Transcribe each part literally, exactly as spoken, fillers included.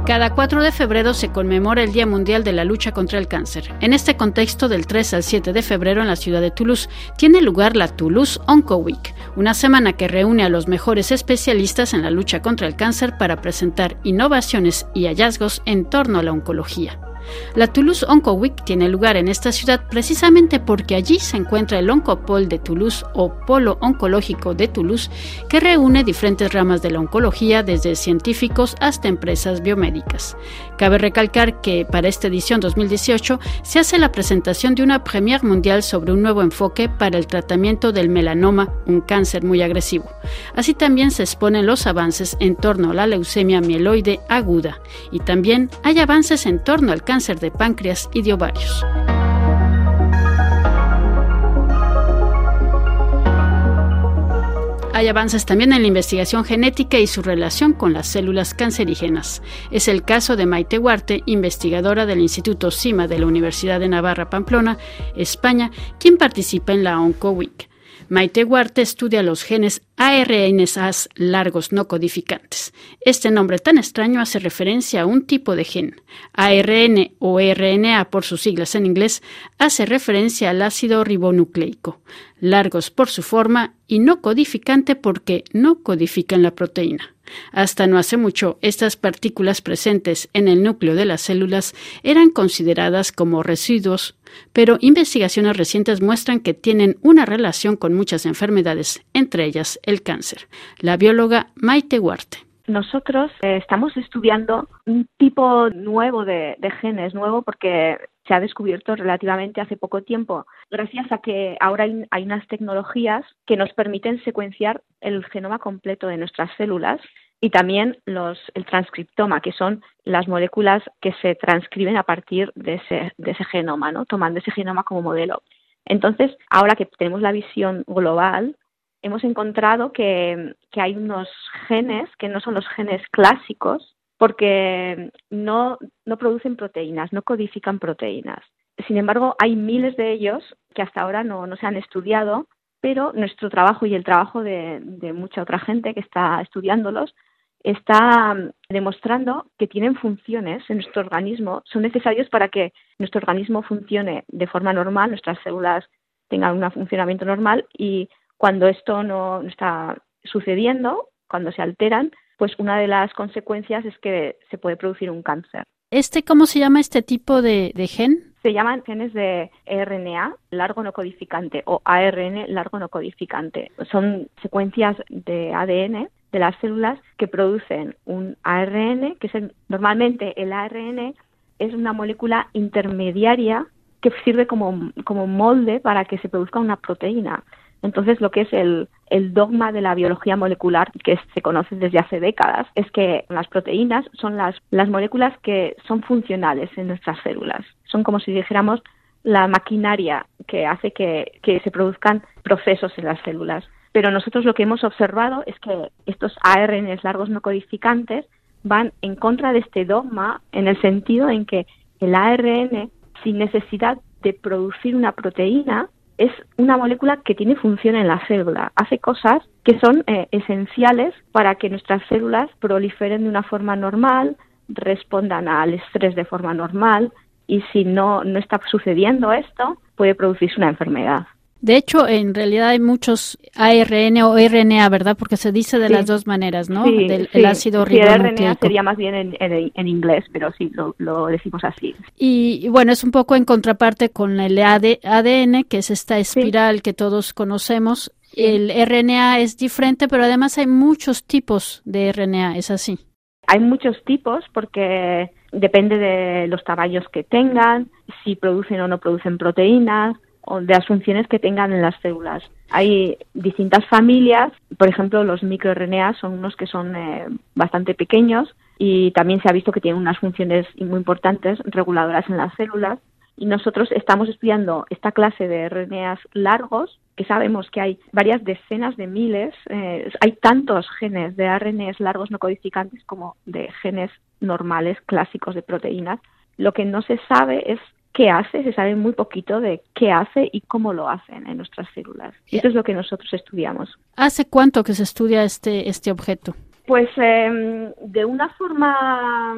Cada cuatro de febrero se conmemora el Día Mundial de la Lucha contra el Cáncer. En este contexto, del tres al siete de febrero en la ciudad de Toulouse, tiene lugar la Toulouse Onco Week, una semana que reúne a los mejores especialistas en la lucha contra el cáncer para presentar innovaciones y hallazgos en torno a la oncología. La Toulouse Onco Week tiene lugar en esta ciudad precisamente porque allí se encuentra el Oncopole de Toulouse o Polo Oncológico de Toulouse, que reúne diferentes ramas de la oncología, desde científicos hasta empresas biomédicas. Cabe recalcar que para esta edición dos mil dieciocho se hace la presentación de una premiere mundial sobre un nuevo enfoque para el tratamiento del melanoma, un cáncer muy agresivo. Así también se exponen los avances en torno a la leucemia mieloide aguda y también hay avances en torno al cáncer cáncer de páncreas y de ovarios. Hay avances también en la investigación genética y su relación con las células cancerígenas. Es el caso de Maite Huarte, investigadora del Instituto CIMA de la Universidad de Navarra, Pamplona, España, quien participa en la Onco Week. Maite Huarte estudia los genes A R N A S largos no codificantes. Este nombre tan extraño hace referencia a un tipo de gen. A R N o R N A por sus siglas en inglés hace referencia al ácido ribonucleico. Largos por su forma y no codificante porque no codifican la proteína. Hasta no hace mucho, estas partículas presentes en el núcleo de las células eran consideradas como residuos, pero investigaciones recientes muestran que tienen una relación con muchas enfermedades, entre ellas el cáncer. La bióloga Maite Huarte. Nosotros eh, estamos estudiando un tipo nuevo de, de genes, nuevo porque se ha descubierto relativamente hace poco tiempo, gracias a que ahora hay, hay unas tecnologías que nos permiten secuenciar el genoma completo de nuestras células y también los, el transcriptoma, que son las moléculas que se transcriben a partir de ese, de ese genoma, ¿no? Tomando ese genoma como modelo. Entonces, ahora que tenemos la visión global, hemos encontrado que, que hay unos genes que no son los genes clásicos porque no, no producen proteínas, no codifican proteínas. Sin embargo, hay miles de ellos que hasta ahora no, no se han estudiado, pero nuestro trabajo y el trabajo de, de mucha otra gente que está estudiándolos está demostrando que tienen funciones en nuestro organismo, son necesarios para que nuestro organismo funcione de forma normal, nuestras células tengan un funcionamiento normal y cuando esto no está sucediendo, cuando se alteran, pues una de las consecuencias es que se puede producir un cáncer. ¿Este cómo se llama este tipo de, de gen? Se llaman genes de R N A largo no codificante o A R N largo no codificante. Son secuencias de A D N de las células que producen un A R N, que es el, normalmente el A R N es una molécula intermediaria que sirve como, como molde para que se produzca una proteína. Entonces, lo que es el, el dogma de la biología molecular, que se conoce desde hace décadas, es que las proteínas son las, las moléculas que son funcionales en nuestras células. Son como si dijéramos la maquinaria que hace que, que se produzcan procesos en las células. Pero nosotros lo que hemos observado es que estos A R N largos no codificantes van en contra de este dogma en el sentido en que el A R N, sin necesidad de producir una proteína, es una molécula que tiene función en la célula. Hace cosas que son eh, esenciales para que nuestras células proliferen de una forma normal, respondan al estrés de forma normal y si no, no está sucediendo esto, puede producirse una enfermedad. De hecho, en realidad hay muchos A R N o R N A, ¿verdad? Porque se dice de sí. las dos maneras, ¿no? Sí, Del sí. el ácido sí, ribonucleico. R N A sería más bien en, en, en inglés, pero sí, lo, lo decimos así. Y, y bueno, es un poco en contraparte con el A D N, que es esta espiral sí. que todos conocemos. Sí. El R N A es diferente, pero además hay muchos tipos de R N A, ¿es así? Hay muchos tipos porque depende de los tamaños que tengan, si producen o no producen proteínas, o de las funciones que tengan en las células. Hay distintas familias, por ejemplo, los microRNA son unos que son eh, bastante pequeños y también se ha visto que tienen unas funciones muy importantes reguladoras en las células y nosotros estamos estudiando esta clase de R N As largos, que sabemos que hay varias decenas de miles, eh, hay tantos genes de R N As largos no codificantes como de genes normales, clásicos de proteínas. Lo que no se sabe es qué hace, se sabe muy poquito de qué hace y cómo lo hacen en nuestras células. Eso es lo que nosotros estudiamos. ¿Hace cuánto que se estudia este, este objeto? Pues eh, de una forma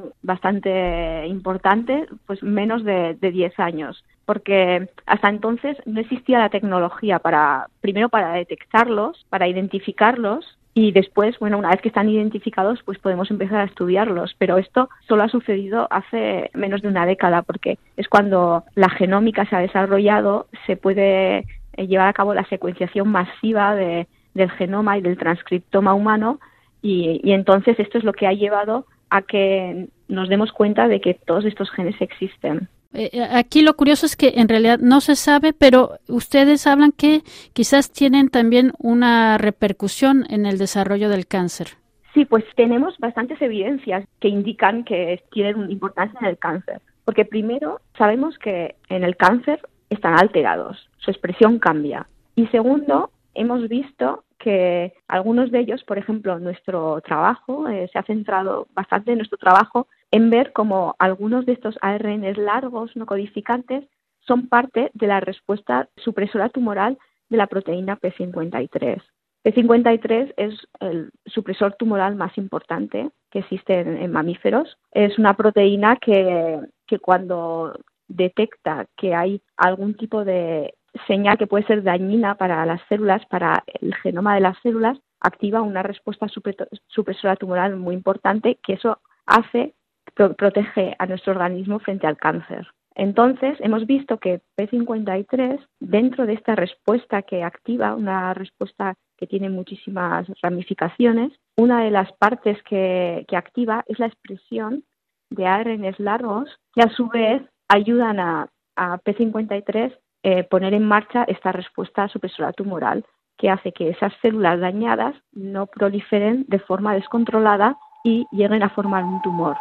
bastante importante, pues menos de, de diez años, porque hasta entonces no existía la tecnología para, primero para detectarlos, para identificarlos, y después, bueno, una vez que están identificados, pues podemos empezar a estudiarlos. Pero esto solo ha sucedido hace menos de una década, porque es cuando la genómica se ha desarrollado, se puede eh, llevar a cabo la secuenciación masiva de, del genoma y del transcriptoma humano. Y, y entonces esto es lo que ha llevado a que nos demos cuenta de que todos estos genes existen. Eh, aquí lo curioso es que en realidad no se sabe, pero ustedes hablan que quizás tienen también una repercusión en el desarrollo del cáncer. Sí, pues tenemos bastantes evidencias que indican que tienen una importancia en el cáncer. Porque primero, sabemos que en el cáncer están alterados, su expresión cambia. Y segundo, hemos visto que algunos de ellos, por ejemplo, nuestro trabajo, eh, se ha centrado bastante en nuestro trabajo en ver cómo algunos de estos A R N s largos no codificantes son parte de la respuesta supresora tumoral de la proteína P cincuenta y tres. P cincuenta y tres es el supresor tumoral más importante que existe en, en mamíferos. Es una proteína que, que cuando detecta que hay algún tipo de señal que puede ser dañina para las células, para el genoma de las células, activa una respuesta supresora tumoral muy importante, que eso hace, pro, protege a nuestro organismo frente al cáncer. Entonces, hemos visto que P cincuenta y tres, dentro de esta respuesta que activa, una respuesta que tiene muchísimas ramificaciones, una de las partes que, que activa es la expresión de A R N s largos, que a su vez ayudan a, a P cincuenta y tres Eh, poner en marcha esta respuesta supresora tumoral, que hace que esas células dañadas no proliferen de forma descontrolada y lleguen a formar un tumor.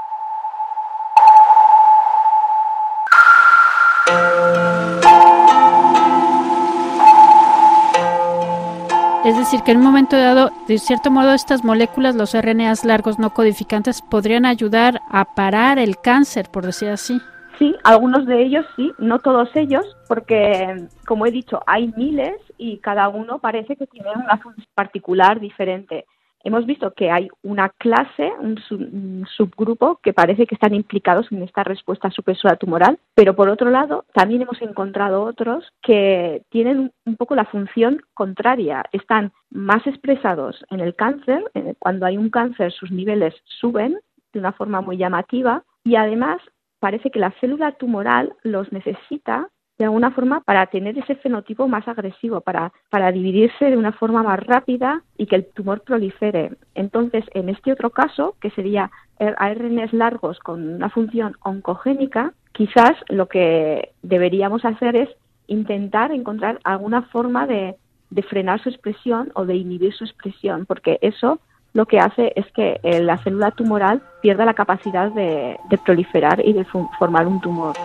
Es decir, que en un momento dado, de cierto modo, estas moléculas, los R N As largos no codificantes, podrían ayudar a parar el cáncer, por decir así. Sí, algunos de ellos sí, no todos ellos, porque, como he dicho, hay miles y cada uno parece que tiene una función particular diferente. Hemos visto que hay una clase, un, sub, un subgrupo que parece que están implicados en esta respuesta supresora tumoral, pero por otro lado también hemos encontrado otros que tienen un poco la función contraria, están más expresados en el cáncer. Cuando hay un cáncer sus niveles suben de una forma muy llamativa y además parece que la célula tumoral los necesita de alguna forma para tener ese fenotipo más agresivo, para, para dividirse de una forma más rápida y que el tumor prolifere. Entonces, en este otro caso, que sería A R N s largos con una función oncogénica, quizás lo que deberíamos hacer es intentar encontrar alguna forma de, de frenar su expresión o de inhibir su expresión, porque eso lo que hace es que eh, la célula tumoral pierda la capacidad de, de proliferar y de fu- formar un tumor.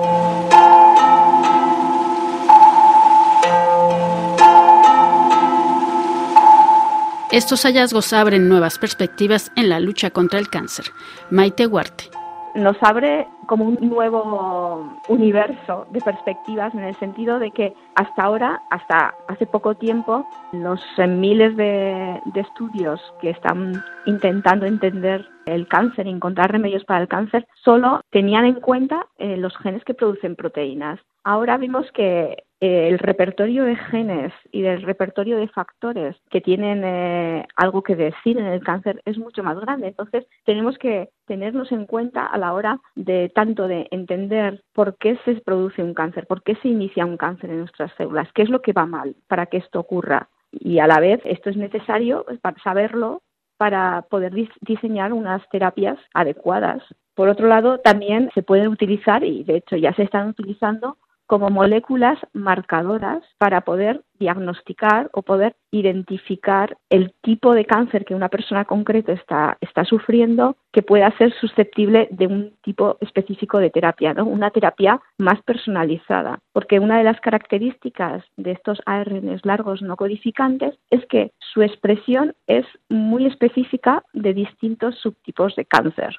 Estos hallazgos abren nuevas perspectivas en la lucha contra el cáncer. Maite Huarte. Nos abre como un nuevo universo de perspectivas en el sentido de que hasta ahora, hasta hace poco tiempo, los miles de, de estudios que están intentando entender el cáncer y encontrar remedios para el cáncer solo tenían en cuenta eh, los genes que producen proteínas. Ahora vimos que eh, el repertorio de genes y del repertorio de factores que tienen eh, algo que decir en el cáncer es mucho más grande. Entonces tenemos que tenerlos en cuenta a la hora de tanto de entender por qué se produce un cáncer, por qué se inicia un cáncer en nuestras células, qué es lo que va mal para que esto ocurra. Y a la vez esto es necesario para saberlo para poder diseñar unas terapias adecuadas. Por otro lado, también se pueden utilizar, y de hecho ya se están utilizando, como moléculas marcadoras para poder diagnosticar o poder identificar el tipo de cáncer que una persona concreta está, está sufriendo, que pueda ser susceptible de un tipo específico de terapia, ¿no? Una terapia más personalizada, porque una de las características de estos A R N s largos no codificantes es que su expresión es muy específica de distintos subtipos de cáncer.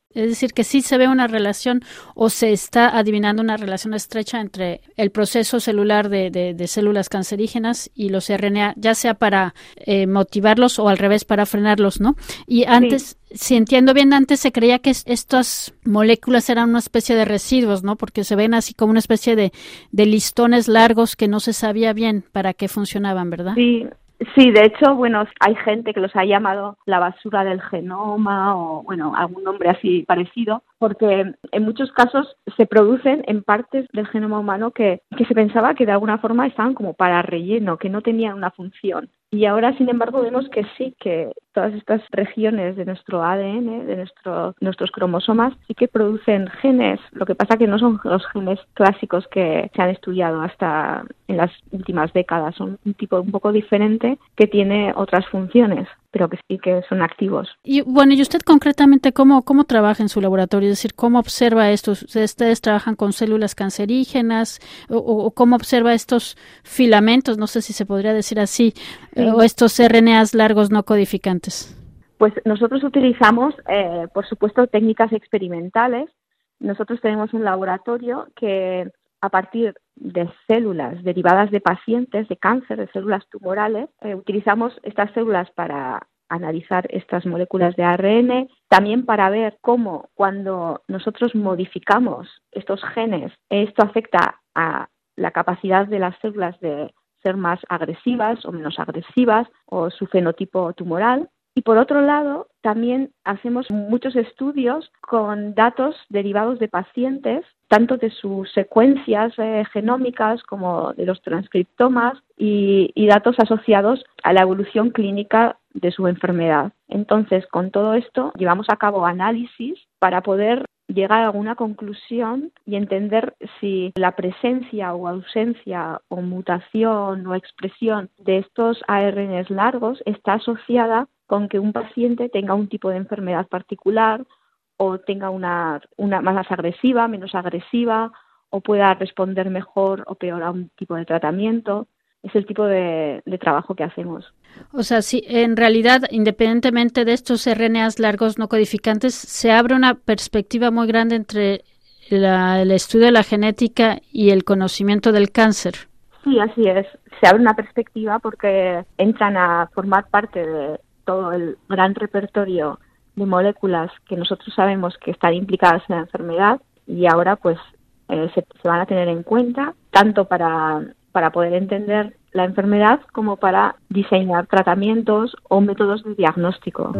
Es decir, que sí se ve una relación o se está adivinando una relación estrecha entre el proceso celular de, de, de células cancerígenas y los R N A, ya sea para eh, motivarlos o al revés para frenarlos, ¿no? Y antes, sí. si entiendo bien, antes se creía que estas moléculas eran una especie de residuos, ¿no? Porque se ven así como una especie de, de listones largos que no se sabía bien para qué funcionaban, ¿verdad? Sí. Sí, de hecho, bueno, hay gente que los ha llamado la basura del genoma o, bueno, algún nombre así parecido, porque en muchos casos se producen en partes del genoma humano que, que se pensaba que de alguna forma estaban como para relleno, que no tenían una función. Y ahora, sin embargo, vemos que sí, que todas estas regiones de nuestro A D N, de nuestro, nuestros cromosomas, sí que producen genes. Lo que pasa que no son los genes clásicos que se han estudiado hasta en las últimas décadas. Son un tipo un poco diferente que tiene otras funciones, pero que sí que son activos. Y bueno, ¿y usted concretamente cómo, cómo trabaja en su laboratorio? Es decir, ¿cómo observa esto? ¿Ustedes trabajan con células cancerígenas o, o cómo observa estos filamentos? No sé si se podría decir así, sí. o estos R N As largos no codificantes. Pues nosotros utilizamos, eh, por supuesto, técnicas experimentales. Nosotros tenemos un laboratorio que a partir de células derivadas de pacientes de cáncer, de células tumorales, eh, utilizamos estas células para analizar estas moléculas de A R N, también para ver cómo cuando nosotros modificamos estos genes, esto afecta a la capacidad de las células de ser más agresivas o menos agresivas o su fenotipo tumoral. Y por otro lado, también hacemos muchos estudios con datos derivados de pacientes, tanto de sus secuencias eh, genómicas como de los transcriptomas y, y datos asociados a la evolución clínica de su enfermedad. Entonces, con todo esto, llevamos a cabo análisis para poder llegar a alguna conclusión y entender si la presencia o ausencia o mutación o expresión de estos A R N S largos está asociada con que un paciente tenga un tipo de enfermedad particular o tenga una, una más agresiva, menos agresiva, o pueda responder mejor o peor a un tipo de tratamiento. Es el tipo de, de trabajo que hacemos. O sea, sí, en realidad, independientemente de estos R N As largos no codificantes, se abre una perspectiva muy grande entre la, el estudio de la genética y el conocimiento del cáncer. Sí, así es. Se abre una perspectiva porque entran a formar parte de todo el gran repertorio de moléculas que nosotros sabemos que están implicadas en la enfermedad y ahora pues eh, se, se van a tener en cuenta tanto para, para poder entender la enfermedad como para diseñar tratamientos o métodos de diagnóstico.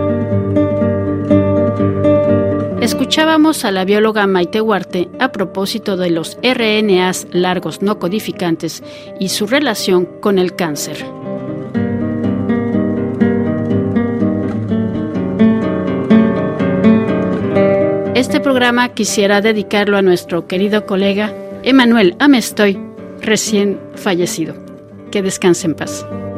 Escuchábamos a la bióloga Maite Huarte a propósito de los R N As largos no codificantes y su relación con el cáncer. Este programa quisiera dedicarlo a nuestro querido colega Emmanuel Amestoy, recién fallecido. Que descanse en paz.